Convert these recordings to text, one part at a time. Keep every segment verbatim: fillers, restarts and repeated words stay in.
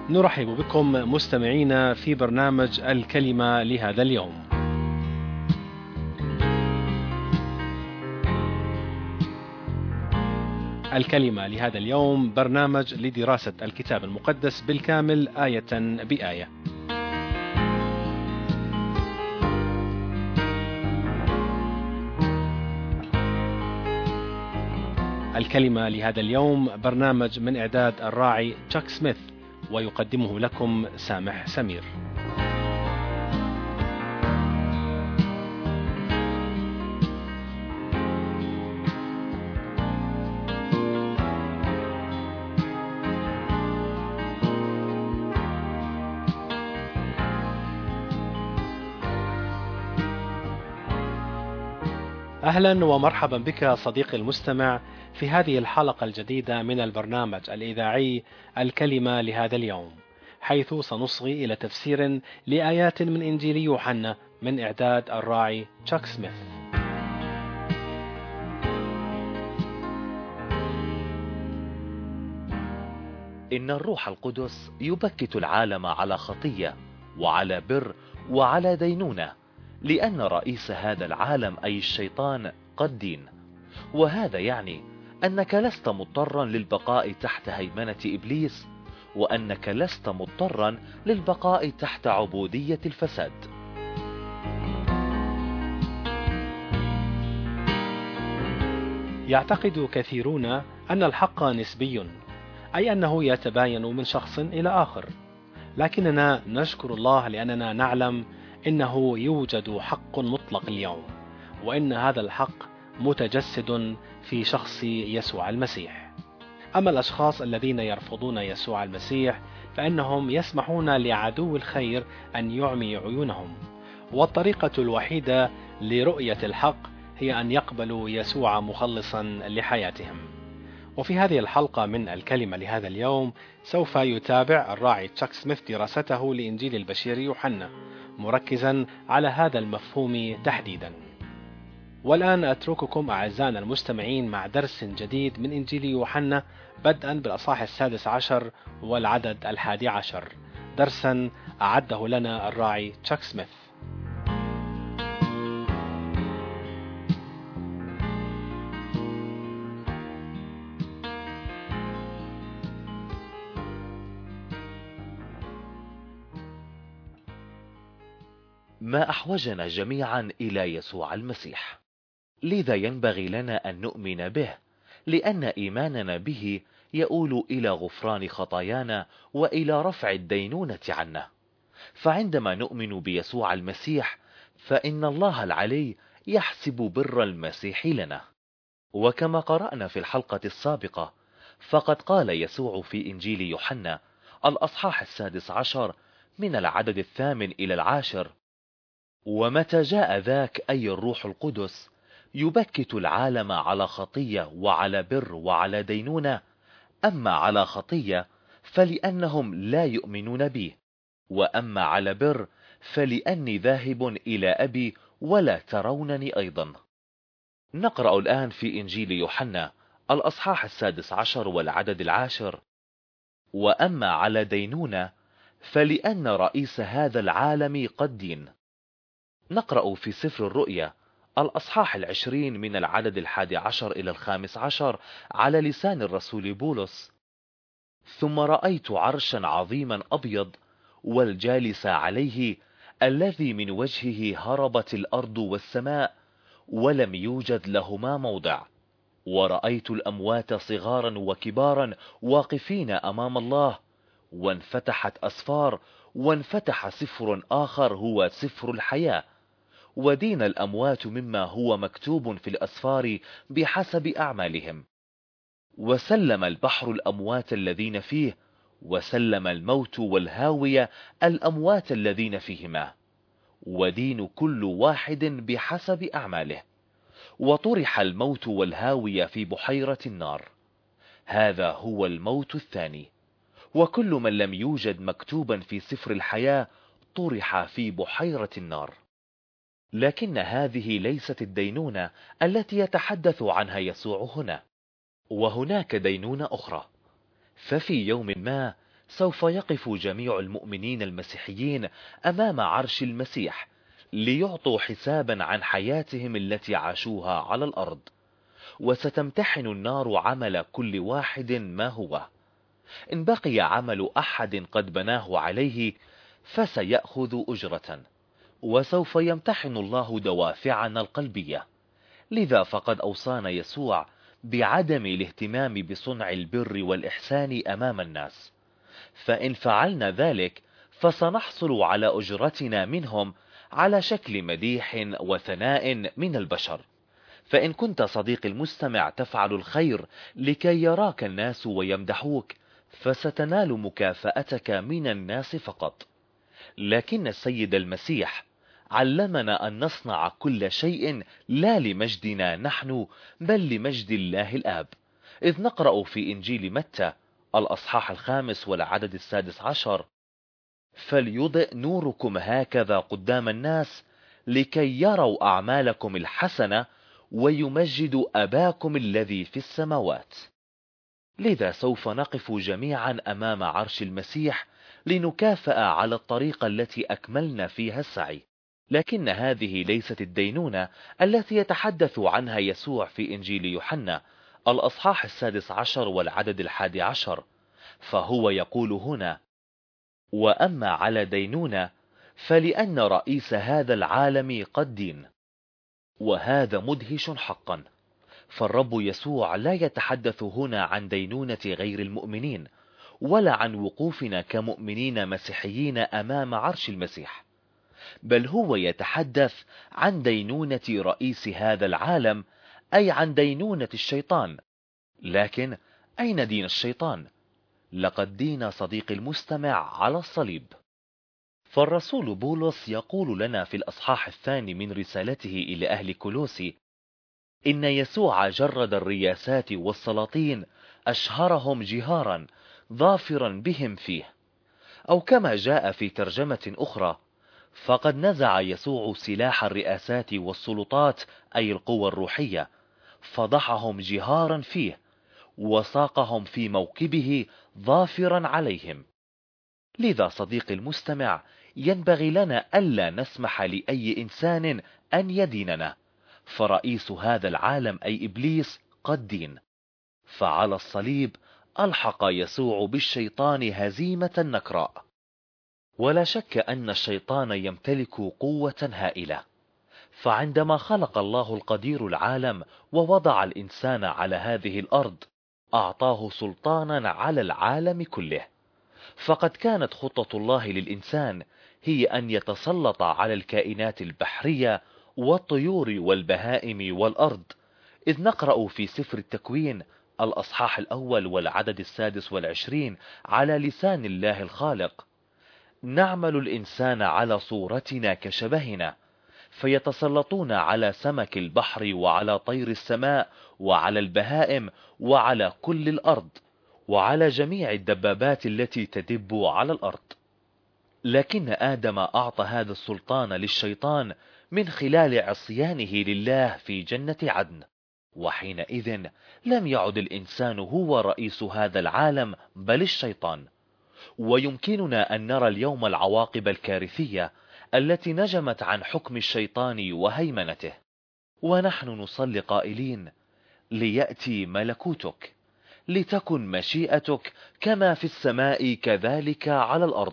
نرحب بكم مستمعينا في برنامج الكلمة لهذا اليوم. الكلمة لهذا اليوم برنامج لدراسة الكتاب المقدس بالكامل آية بآية. الكلمة لهذا اليوم برنامج من إعداد الراعي تشاك سميث، ويقدمه لكم سامح سمير. أهلا ومرحبا بك صديقي المستمع في هذه الحلقة الجديدة من البرنامج الإذاعي الكلمة لهذا اليوم، حيث سنصغي إلى تفسير لآيات من إنجيل يوحنا من إعداد الراعي تشاك سميث. إن الروح القدس يبكت العالم على خطية وعلى بر وعلى دينونة، لأن رئيس هذا العالم أي الشيطان قد دين. وهذا يعني أنك لست مضطرا للبقاء تحت هيمنة إبليس، وأنك لست مضطرا للبقاء تحت عبودية الفساد. يعتقد كثيرون أن الحق نسبي، أي أنه يتباين من شخص إلى آخر، لكننا نشكر الله لأننا نعلم إنه يوجد حق مطلق اليوم، وإن هذا الحق متجسد في شخص يسوع المسيح. أما الأشخاص الذين يرفضون يسوع المسيح فإنهم يسمحون لعدو الخير أن يعمي عيونهم، والطريقة الوحيدة لرؤية الحق هي أن يقبلوا يسوع مخلصا لحياتهم. وفي هذه الحلقة من الكلمة لهذا اليوم سوف يتابع الراعي تشاك سميث دراسته لإنجيل البشير يوحنا، مركزا على هذا المفهوم تحديدا. والآن أترككم أعزائنا المستمعين مع درس جديد من إنجيل يوحنا، بدءا بالأصحاح السادس عشر والعدد الحادي عشر، درسا أعده لنا الراعي تشاك سميث. ما أحوجنا جميعا إلى يسوع المسيح، لذا ينبغي لنا أن نؤمن به، لأن إيماننا به يؤول إلى غفران خطايانا وإلى رفع الدينونة عنا. فعندما نؤمن بيسوع المسيح فإن الله العلي يحسب بر المسيح لنا. وكما قرأنا في الحلقة السابقة، فقد قال يسوع في إنجيل يوحنا الأصحاح السادس عشر من العدد الثامن إلى العاشر: ومتى جاء ذاك أي الروح القدس يبكت العالم على خطية وعلى بر وعلى دينونة. أما على خطية فلأنهم لا يؤمنون بي، وأما على بر فلأني ذاهب إلى أبي ولا ترونني أيضا. نقرأ الآن في إنجيل يوحنا الأصحاح السادس عشر والعدد العاشر: وأما على دينونة فلأن رئيس هذا العالم قد دين. نقرأ في سفر الرؤيا الأصحاح العشرين من العدد الحادي عشر إلى الخامس عشر على لسان الرسول بولس: ثم رأيت عرشا عظيما أبيض والجالس عليه، الذي من وجهه هربت الأرض والسماء ولم يوجد لهما موضع. ورأيت الأموات صغارا وكبارا واقفين أمام الله، وانفتحت أسفار، وانفتح سفر آخر هو سفر الحياة، ودين الأموات مما هو مكتوب في الأسفار بحسب أعمالهم. وسلم البحر الأموات الذين فيه، وسلم الموت والهاوية الأموات الذين فيهما، ودين كل واحد بحسب أعماله. وطرح الموت والهاوية في بحيرة النار. هذا هو الموت الثاني. وكل من لم يوجد مكتوبا في سفر الحياة طرح في بحيرة النار. لكن هذه ليست الدينونة التي يتحدث عنها يسوع هنا، وهناك دينونة أخرى. ففي يوم ما سوف يقف جميع المؤمنين المسيحيين أمام عرش المسيح ليعطوا حسابا عن حياتهم التي عاشوها على الأرض، وستمتحن النار عمل كل واحد ما هو. إن بقي عمل أحد قد بناه عليه فسيأخذ أجرة، وسوف يمتحن الله دوافعنا القلبية. لذا فقد أوصانا يسوع بعدم الاهتمام بصنع البر والإحسان أمام الناس، فإن فعلنا ذلك فسنحصل على أجرتنا منهم على شكل مديح وثناء من البشر. فإن كنت صديقي المستمع تفعل الخير لكي يراك الناس ويمدحوك، فستنال مكافأتك من الناس فقط. لكن السيد المسيح علمنا أن نصنع كل شيء لا لمجدنا نحن بل لمجد الله الآب، إذ نقرأ في إنجيل متى الأصحاح الخامس والعدد السادس عشر: فليضئ نوركم هكذا قدام الناس لكي يروا أعمالكم الحسنة ويمجدوا أباكم الذي في السماوات. لذا سوف نقف جميعا أمام عرش المسيح لنكافأ على الطريقة التي أكملنا فيها السعي. لكن هذه ليست الدينونة التي يتحدث عنها يسوع في إنجيل يوحنا الأصحاح السادس عشر والعدد الحادي عشر، فهو يقول هنا: وأما على دينونة فلأن رئيس هذا العالم قد دين. وهذا مدهش حقا، فالرب يسوع لا يتحدث هنا عن دينونة غير المؤمنين ولا عن وقوفنا كمؤمنين مسيحيين أمام عرش المسيح، بل هو يتحدث عن دينونة رئيس هذا العالم، أي عن دينونة الشيطان. لكن أين دين الشيطان؟ لقد دين صديقي المستمع على الصليب. فالرسول بولس يقول لنا في الأصحاح الثاني من رسالته إلى أهل كولوسي: إن يسوع جرد الرياسات والسلاطين أشهرهم جهارا ظافرا بهم فيه. أو كما جاء في ترجمة أخرى: فقد نزع يسوع سلاح الرئاسات والسلطات أي القوى الروحية، فضحهم جهارا فيه وساقهم في موكبه ظافرا عليهم. لذا صديقي المستمع ينبغي لنا ألا نسمح لأي إنسان أن يديننا، فرئيس هذا العالم أي إبليس قد دين. فعلى الصليب ألحق يسوع بالشيطان هزيمة نكراء. ولا شك أن الشيطان يمتلك قوة هائلة، فعندما خلق الله القدير العالم ووضع الإنسان على هذه الأرض أعطاه سلطانا على العالم كله. فقد كانت خطة الله للإنسان هي أن يتسلط على الكائنات البحرية والطيور والبهائم والأرض، إذ نقرأ في سفر التكوين الأصحاح الأول والعدد السادس والعشرين على لسان الله الخالق: نعمل الإنسان على صورتنا كشبهنا، فيتسلطون على سمك البحر وعلى طير السماء وعلى البهائم وعلى كل الأرض وعلى جميع الدبابات التي تدب على الأرض. لكن آدم أعطى هذا السلطان للشيطان من خلال عصيانه لله في جنة عدن، وحينئذ لم يعد الإنسان هو رئيس هذا العالم بل الشيطان. ويمكننا أن نرى اليوم العواقب الكارثية التي نجمت عن حكم الشيطان وهيمنته، ونحن نصلي قائلين: ليأتي ملكوتك، لتكن مشيئتك كما في السماء كذلك على الأرض.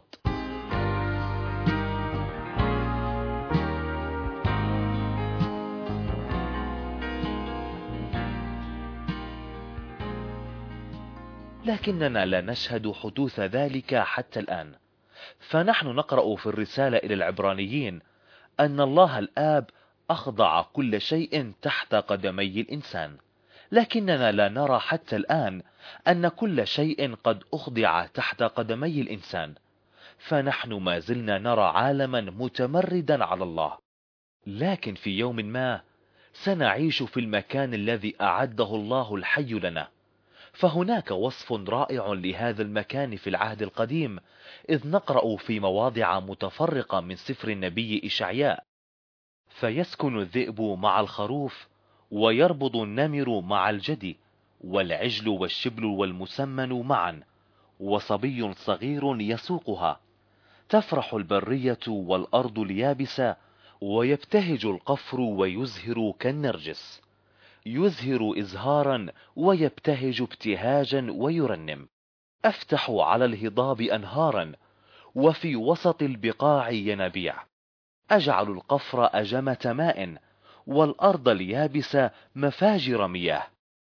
لكننا لا نشهد حدوث ذلك حتى الآن، فنحن نقرأ في الرسالة إلى العبرانيين أن الله الآب أخضع كل شيء تحت قدمي الإنسان، لكننا لا نرى حتى الآن أن كل شيء قد أخضع تحت قدمي الإنسان، فنحن ما زلنا نرى عالما متمردا على الله. لكن في يوم ما سنعيش في المكان الذي أعده الله الحي لنا، فهناك وصف رائع لهذا المكان في العهد القديم، إذ نقرأ في مواضع متفرقة من سفر النبي إشعياء: فيسكن الذئب مع الخروف، ويربض النمر مع الجدي، والعجل والشبل والمسمن معا، وصبي صغير يسوقها، تفرح البرية والأرض اليابسة، ويبتهج القفر ويزهر كالنرجس، يزهر إزهارا ويبتهج ابتهاجا ويرنم. أفتح على الهضاب أنهارا، وفي وسط البقاع ينابيع. أجعل القفر أجمة ماء، والأرض اليابسة مفاجر مياه.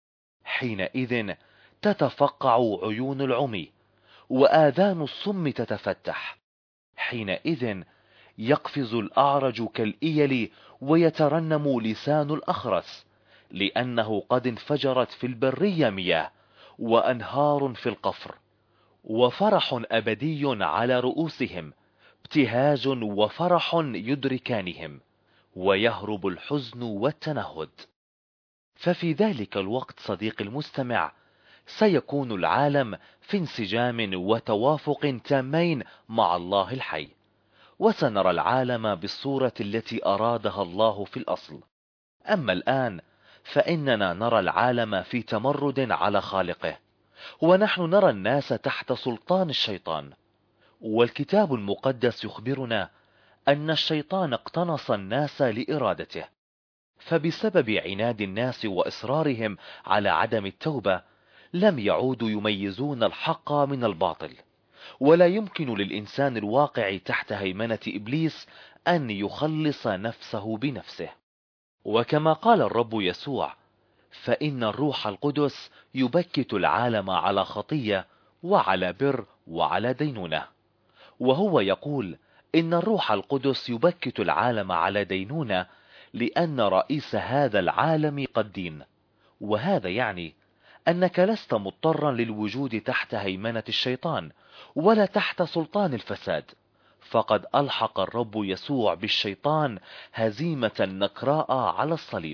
حينئذ تتفقع عيون العمي، وآذان الصم تتفتح. حينئذ يقفز الأعرج كالإيل، ويترنم لسان الأخرس، لأنه قد انفجرت في البرية مياه، وأنهار في القفر، وفرح أبدي على رؤوسهم، ابتهاج وفرح يدركانهم، ويهرب الحزن والتنهد. ففي ذلك الوقت صديق المستمع، سيكون العالم في انسجام وتوافق تامين مع الله الحي، وسنرى العالم بالصورة التي أرادها الله في الأصل. أما الآن فإننا نرى العالم في تمرد على خالقه، ونحن نرى الناس تحت سلطان الشيطان. والكتاب المقدس يخبرنا أن الشيطان اقتنص الناس لإرادته، فبسبب عناد الناس وإصرارهم على عدم التوبة لم يعودوا يميزون الحق من الباطل، ولا يمكن للإنسان الواقع تحت هيمنة إبليس أن يخلص نفسه بنفسه. وكما قال الرب يسوع: فإن الروح القدس يبكت العالم على خطية وعلى بر وعلى دينونة. وهو يقول إن الروح القدس يبكت العالم على دينونة لأن رئيس هذا العالم قد دين. وهذا يعني أنك لست مضطرا للوجود تحت هيمنة الشيطان ولا تحت سلطان الفساد، فقد ألحق الرب يسوع بالشيطان هزيمة نكراء على الصليب.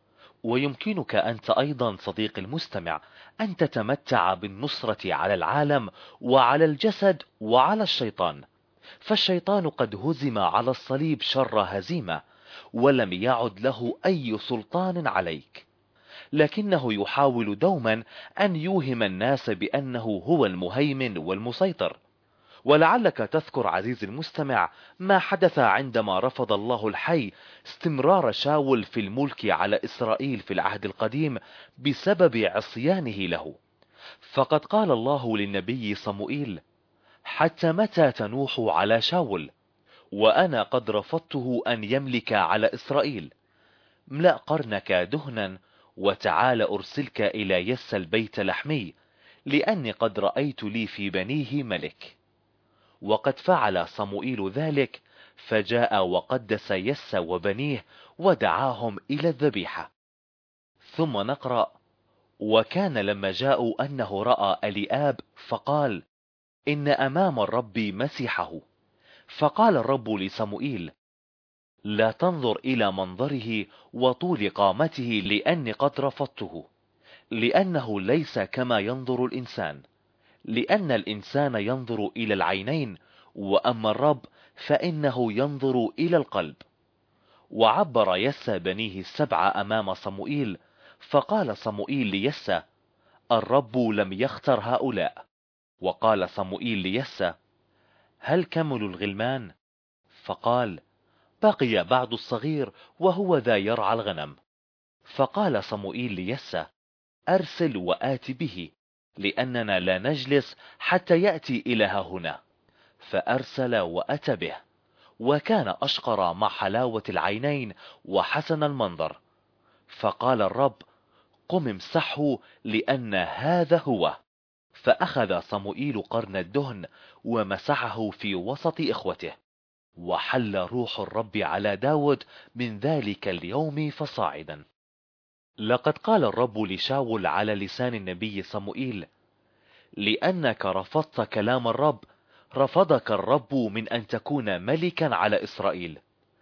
ويمكنك أنت أيضا صديق المستمع أن تتمتع بالنصرة على العالم وعلى الجسد وعلى الشيطان، فالشيطان قد هزم على الصليب شر هزيمة، ولم يعد له أي سلطان عليك، لكنه يحاول دوما أن يوهم الناس بأنه هو المهيمن والمسيطر. ولعلك تذكر عزيزي المستمع ما حدث عندما رفض الله الحي استمرار شاول في الملك على إسرائيل في العهد القديم بسبب عصيانه له. فقد قال الله للنبي صموئيل: حتى متى تنوح على شاول، وأنا قد رفضته أن يملك على إسرائيل؟ املأ قرنك دهنا، وتعال أرسلك إلى يس البيت لحمي، لأني قد رأيت لي في بنيه ملك. وقد فعل صموئيل ذلك، فجاء وقدس يس وبنيه ودعاهم إلى الذبيحة. ثم نقرأ: وكان لما جاءوا أنه رأى أليآب فقال: إن أمام الرب مسيحه. فقال الرب لصموئيل: لا تنظر إلى منظره وطول قامته، لأني قد رفضته، لأنه ليس كما ينظر الإنسان، لأن الإنسان ينظر إلى العينين، وأما الرب فإنه ينظر إلى القلب. وعبر يسى بنيه السبع أمام صموئيل، فقال صموئيل ليسى: الرب لم يختر هؤلاء. وقال صموئيل ليسى: هل كملوا الغلمان؟ فقال: بقي بعد الصغير وهو ذا يرعى الغنم. فقال صموئيل ليسى: أرسل وآت به، لأننا لا نجلس حتى يأتي إلى هنا. فأرسل وأتى به، وكان أشقر مع حلاوة العينين وحسن المنظر. فقال الرب: قم امسحه، لأن هذا هو. فأخذ صموئيل قرن الدهن ومسحه في وسط إخوته، وحل روح الرب على داود من ذلك اليوم فصاعدا. لقد قال الرب لشاول على لسان النبي صموئيل: لأنك رفضت كلام الرب، رفضك الرب من أن تكون ملكا على إسرائيل.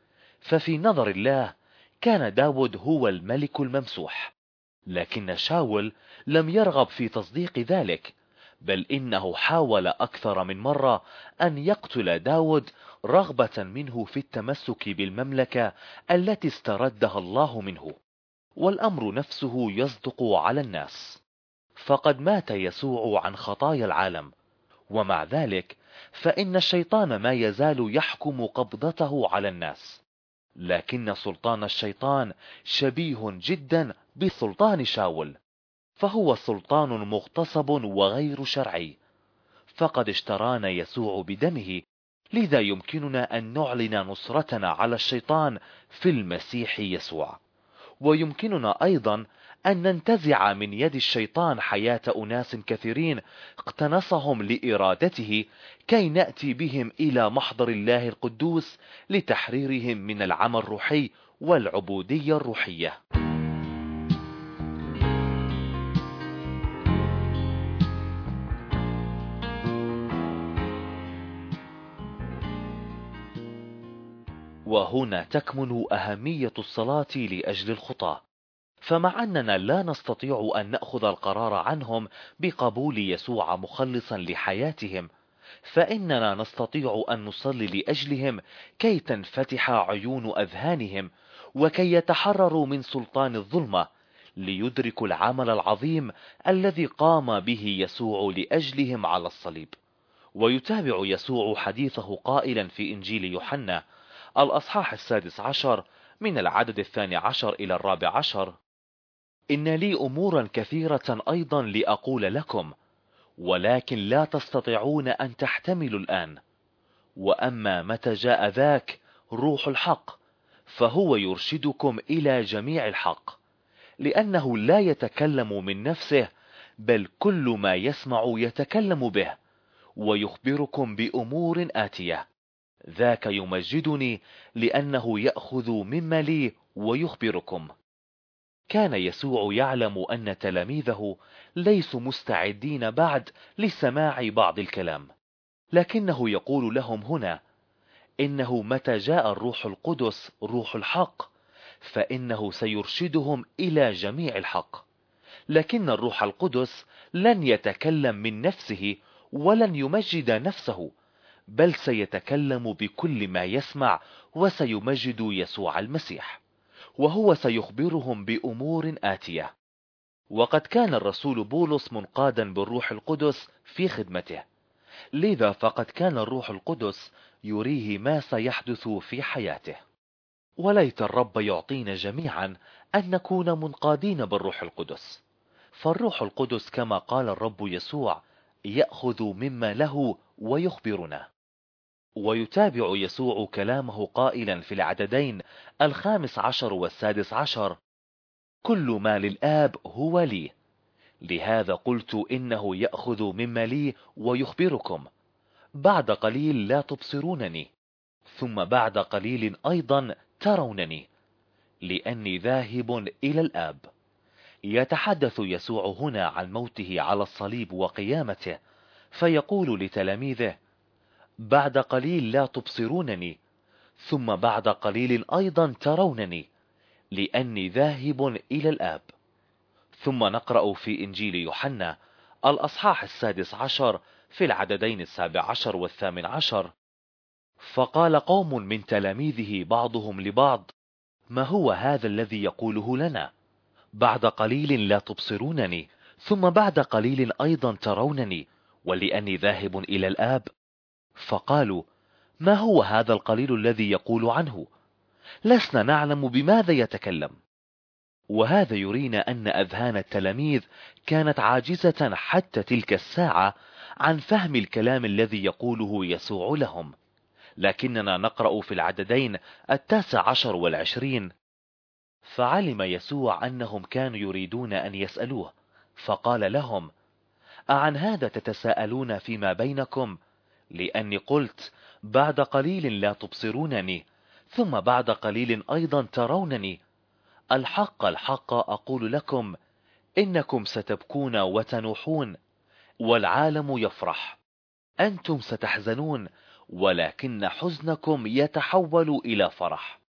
ففي نظر الله كان داود هو الملك الممسوح، لكن شاول لم يرغب في تصديق ذلك، بل إنه حاول أكثر من مرة أن يقتل داود رغبة منه في التمسك بالمملكة التي استردها الله منه. والأمر نفسه يصدق على الناس، فقد مات يسوع عن خطايا العالم، ومع ذلك فإن الشيطان ما يزال يحكم قبضته على الناس، لكن سلطان الشيطان شبيه جدا بسلطان شاول، فهو سلطان مغتصب وغير شرعي، فقد اشترانا يسوع بدمه، لذا يمكننا أن نعلن نصرتنا على الشيطان في المسيح يسوع. ويمكننا أيضا أن ننتزع من يد الشيطان حياة أناس كثيرين اقتنصهم لإرادته، كي نأتي بهم إلى محضر الله القدوس لتحريرهم من العمى الروحي والعبودية الروحية. وهنا تكمن أهمية الصلاة لأجل الخطاة، فمع أننا لا نستطيع أن نأخذ القرار عنهم بقبول يسوع مخلصا لحياتهم، فإننا نستطيع أن نصلي لأجلهم كي تنفتح عيون أذهانهم، وكي يتحرروا من سلطان الظلمة، ليدركوا العمل العظيم الذي قام به يسوع لأجلهم على الصليب. ويتابع يسوع حديثه قائلا في إنجيل يوحنا الأصحاح السادس عشر من العدد الثاني عشر إلى الرابع عشر: إن لي أمورا كثيرة أيضا لأقول لكم، ولكن لا تستطيعون أن تحتملوا الآن. وأما متى جاء ذاك روح الحق فهو يرشدكم إلى جميع الحق، لأنه لا يتكلم من نفسه، بل كل ما يسمع يتكلم به، ويخبركم بأمور آتية. ذاك يمجدني، لأنه يأخذ مما لي ويخبركم. كان يسوع يعلم أن تلاميذه ليسوا مستعدين بعد لسماع بعض الكلام، لكنه يقول لهم هنا إنه متى جاء الروح القدس روح الحق فإنه سيرشدهم إلى جميع الحق. لكن الروح القدس لن يتكلم من نفسه ولن يمجد نفسه، بل سيتكلم بكل ما يسمع، وسيمجد يسوع المسيح، وهو سيخبرهم بأمور آتية. وقد كان الرسول بولس منقادا بالروح القدس في خدمته، لذا فقد كان الروح القدس يريه ما سيحدث في حياته. وليت الرب يعطينا جميعا أن نكون منقادين بالروح القدس، فالروح القدس كما قال الرب يسوع يأخذ مما له ويخبرنا. ويتابع يسوع كلامه قائلا في العددين الخامس عشر والسادس عشر: كل ما للآب هو لي، لهذا قلت إنه يأخذ مما لي ويخبركم. بعد قليل لا تبصرونني، ثم بعد قليل أيضا ترونني، لأني ذاهب إلى الآب. يتحدث يسوع هنا عن موته على الصليب وقيامته، فيقول لتلاميذه: بعد قليل لا تبصرونني، ثم بعد قليل أيضا ترونني، لأني ذاهب إلى الآب. ثم نقرأ في إنجيل يوحنا الأصحاح السادس عشر في العددين السابع عشر والثامن عشر: فقال قوم من تلاميذه بعضهم لبعض: ما هو هذا الذي يقوله لنا؟ بعد قليل لا تبصرونني، ثم بعد قليل أيضا ترونني، ولأني ذاهب إلى الآب. فقالوا: ما هو هذا القليل الذي يقول عنه؟ لسنا نعلم بماذا يتكلم. وهذا يرينا أن أذهان التلاميذ كانت عاجزة حتى تلك الساعة عن فهم الكلام الذي يقوله يسوع لهم. لكننا نقرأ في العددين التاسع عشر والعشرين: فعلم يسوع أنهم كانوا يريدون أن يسألوه، فقال لهم: أعن هذا تتساءلون فيما بينكم؟ لأني قلت بعد قليل لا تبصرونني، ثم بعد قليل أيضا ترونني. الحق الحق أقول لكم، إنكم ستبكون وتنوحون، والعالم يفرح. أنتم ستحزنون، ولكن حزنكم يتحول إلى فرح.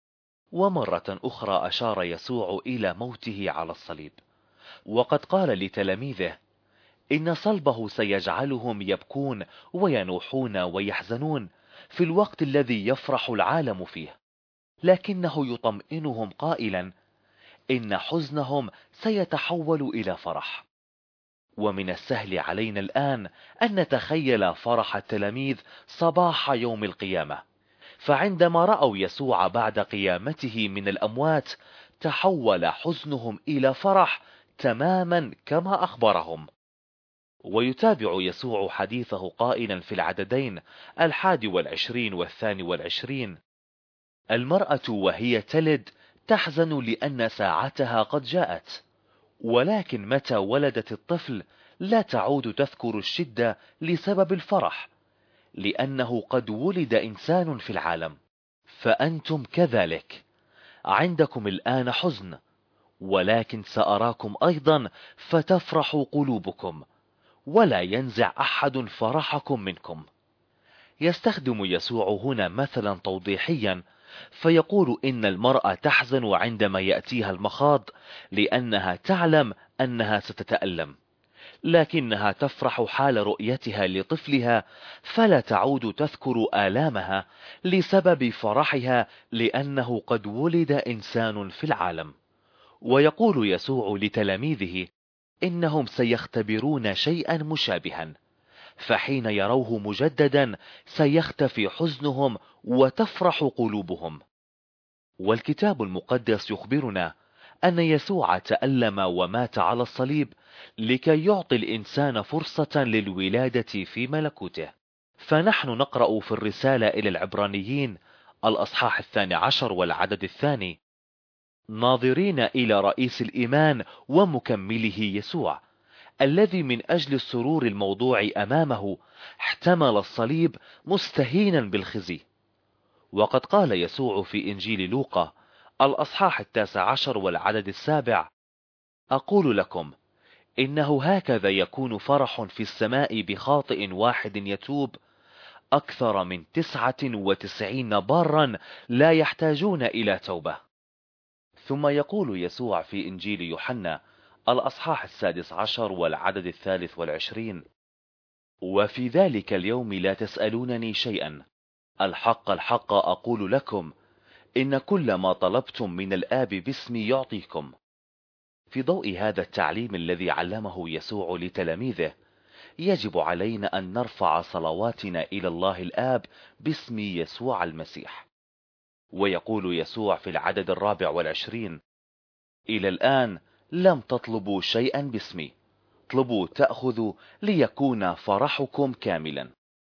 ومرة أخرى أشار يسوع إلى موته على الصليب، وقد قال لتلاميذه: إن صلبه سيجعلهم يبكون وينوحون ويحزنون في الوقت الذي يفرح العالم فيه، لكنه يطمئنهم قائلا: إن حزنهم سيتحول إلى فرح. ومن السهل علينا الآن أن نتخيل فرح التلاميذ صباح يوم القيامة، فعندما رأوا يسوع بعد قيامته من الأموات تحول حزنهم إلى فرح تماما كما أخبرهم. ويتابع يسوع حديثه قائلا في العددين الحادي والعشرين والثاني والعشرين: المرأة وهي تلد تحزن لأن ساعتها قد جاءت، ولكن متى ولدت الطفل لا تعود تذكر الشدة لسبب الفرح، لأنه قد ولد إنسان في العالم. فأنتم كذلك، عندكم الآن حزن، ولكن سأراكم أيضا فتفرح قلوبكم، ولا ينزع أحد فرحكم منكم. يستخدم يسوع هنا مثلا توضيحيا، فيقول إن المرأة تحزن عندما يأتيها المخاض لأنها تعلم أنها ستتألم، لكنها تفرح حال رؤيتها لطفلها، فلا تعود تذكر آلامها لسبب فرحها لأنه قد ولد إنسان في العالم. ويقول يسوع لتلاميذه إنهم سيختبرون شيئا مشابها، فحين يروه مجددا سيختفي حزنهم وتفرح قلوبهم. والكتاب المقدس يخبرنا أن يسوع تألم ومات على الصليب لكي يعطي الإنسان فرصة للولادة في ملكوته. فنحن نقرأ في الرسالة إلى العبرانيين الأصحاح الثاني عشر والعدد الثاني: ناظرين إلى رئيس الإيمان ومكمله يسوع، الذي من أجل السرور الموضوع أمامه احتمل الصليب مستهينا بالخزي. وقد قال يسوع في إنجيل لوقا الأصحاح التاسع عشر والعدد السابع: أقول لكم إنه هكذا يكون فرح في السماء بخاطئ واحد يتوب أكثر من تسعة وتسعين بارا لا يحتاجون إلى توبة. ثم يقول يسوع في إنجيل يوحنا الأصحاح السادس عشر والعدد الثالث والعشرين: وفي ذلك اليوم لا تسألونني شيئا، الحق الحق أقول لكم إن كل ما طلبتم من الآب باسمي يعطيكم. في ضوء هذا التعليم الذي علمه يسوع لتلاميذه، يجب علينا أن نرفع صلواتنا إلى الله الآب باسم يسوع المسيح. ويقول يسوع في العدد الرابع والعشرين: إلى الآن لم تطلبوا شيئا باسمي، اطلبوا تأخذوا ليكون فرحكم كاملا.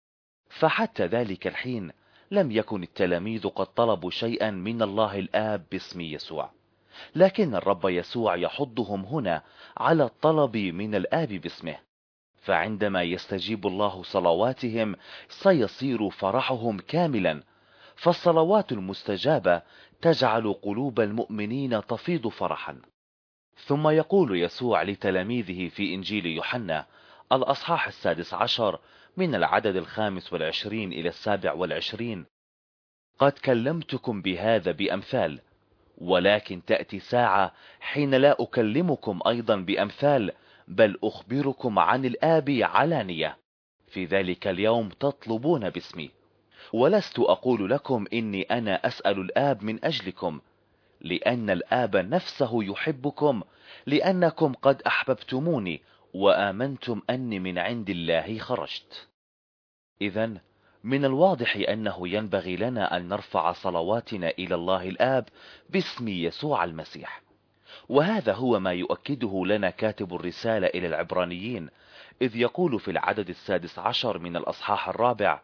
فحتى ذلك الحين لم يكن التلاميذ قد طلبوا شيئا من الله الآب باسم يسوع، لكن الرب يسوع يحضهم هنا على الطلب من الآب باسمه، فعندما يستجيب الله صلواتهم سيصير فرحهم كاملا. فالصلوات المستجابة تجعل قلوب المؤمنين تفيض فرحا. ثم يقول يسوع لتلاميذه في إنجيل يوحنا الأصحاح السادس عشر من العدد الخامس والعشرين إلى السابع والعشرين: قد كلمتكم بهذا بأمثال، ولكن تأتي ساعة حين لا أكلمكم أيضا بأمثال، بل أخبركم عن الآب علانية. في ذلك اليوم تطلبون باسمي، ولست أقول لكم إني أنا أسأل الآب من أجلكم، لأن الآب نفسه يحبكم، لأنكم قد أحببتموني وآمنتم أني من عند الله خرجت. إذن من الواضح أنه ينبغي لنا أن نرفع صلواتنا إلى الله الآب باسم يسوع المسيح، وهذا هو ما يؤكده لنا كاتب الرسالة إلى العبرانيين، إذ يقول في العدد السادس عشر من الأصحاح الرابع: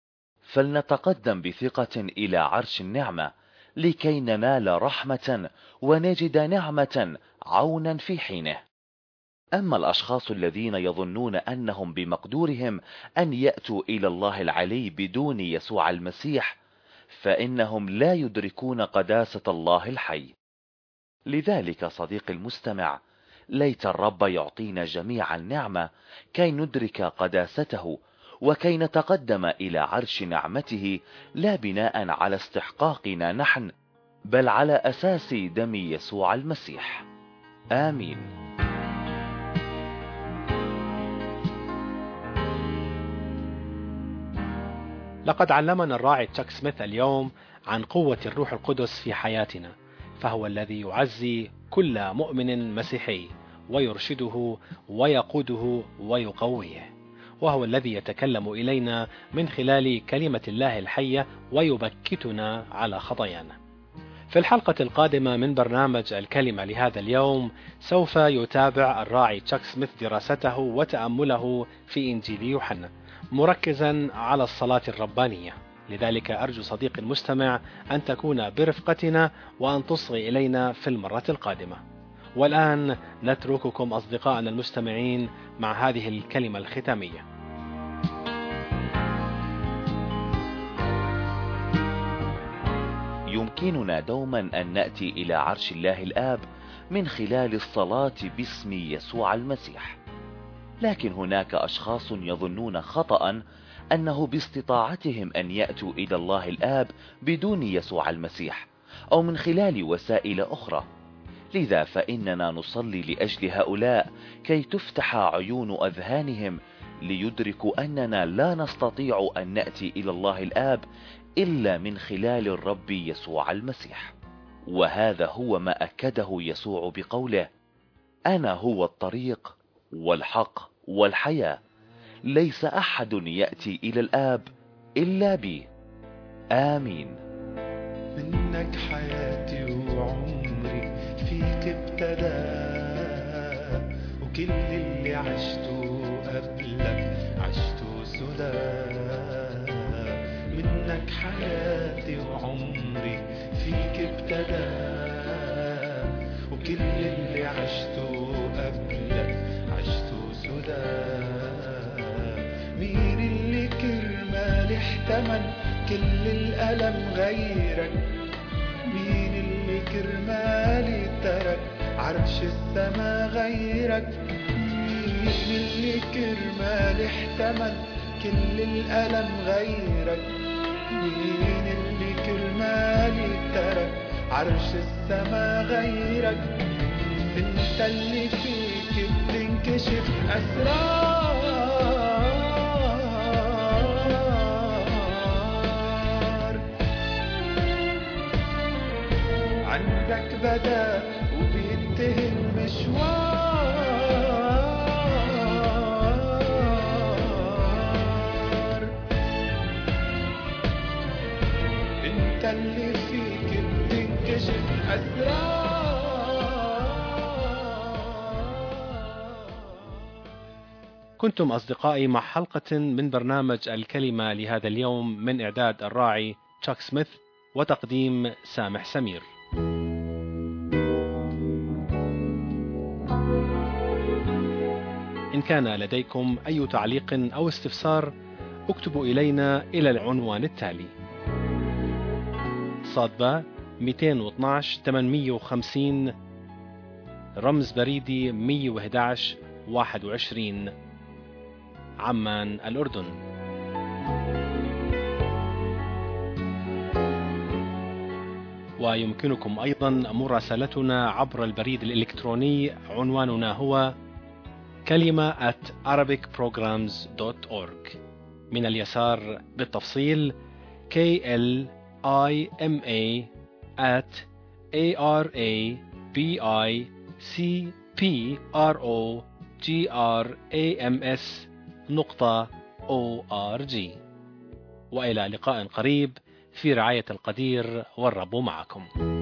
فلنتقدم بثقة إلى عرش النعمة لكي ننال رحمة ونجد نعمة عونا في حينه. أما الأشخاص الذين يظنون أنهم بمقدورهم أن يأتوا إلى الله العلي بدون يسوع المسيح، فإنهم لا يدركون قداسة الله الحي. لذلك صديقي المستمع، ليت الرب يعطينا جميعا نعمة كي ندرك قداسته، وكي نتقدم إلى عرش نعمته لا بناء على استحقاقنا نحن، بل على أساس دم يسوع المسيح. آمين. لقد علمنا الراعي تشاك سميث اليوم عن قوة الروح القدس في حياتنا، فهو الذي يعزي كل مؤمن مسيحي ويرشده ويقوده ويقويه، وهو الذي يتكلم إلينا من خلال كلمة الله الحية ويبكتنا على خطايانا. في الحلقة القادمة من برنامج الكلمة لهذا اليوم سوف يتابع الراعي تشاك سميث دراسته وتأمله في إنجيل يوحنا مركزا على الصلاة الربانية. لذلك أرجو صديقي المستمع أن تكون برفقتنا وأن تصغي إلينا في المرة القادمة. والآن نترككم أصدقائنا المستمعين مع هذه الكلمة الختامية. يمكننا دوما أن نأتي إلى عرش الله الآب من خلال الصلاة باسم يسوع المسيح، لكن هناك أشخاص يظنون خطأ أنه باستطاعتهم أن يأتوا إلى الله الآب بدون يسوع المسيح أو من خلال وسائل أخرى. لذا فإننا نصلي لأجل هؤلاء كي تفتح عيون أذهانهم ليدركوا أننا لا نستطيع أن نأتي إلى الله الآب إلا من خلال الرب يسوع المسيح. وهذا هو ما أكده يسوع بقوله: أنا هو الطريق والحق والحياة، ليس أحد يأتي إلى الآب إلا بي. آمين. منك حياتي وعمري فيك ابتدى، وكل اللي عشته قبلك عشته سدى. منك حياتي وعمري فيك ابتدى، وكل اللي عشته قبلك عشته سدى. مين اللي كرمال احتمل كل الألم غيرك؟ مين اللي كرمال ترك عرش السما غيرك؟ مين اللي كرمال احتمل كل الألم غيرك؟ مين اللي كرمال ترك عرش السما غيرك؟ انت اللي فيك بتنكشف أسرار، عندك بدأ وبينتهي المشوار. انت اللي فيك بتنكشف أسرار. كنتم أصدقائي مع حلقة من برنامج الكلمة لهذا اليوم من إعداد الراعي تشاك سميث وتقديم سامح سمير. إن كان لديكم أي تعليق أو استفسار اكتبوا إلينا إلى العنوان التالي: صادبة مئتين واثناشر ثمانمئة وخمسين، رمز بريدي مئة وأحد عشر واحد وعشرين، عمان الأردن. ويمكنكم أيضا مراسلتنا عبر البريد الإلكتروني، عنواننا هو كلمة at arabic programs dot org. من اليسار بالتفصيل K L I M A at A R A B I C P R O G R A M S نقطة O R G. وإلى لقاء قريب في رعاية القدير، والرب معكم.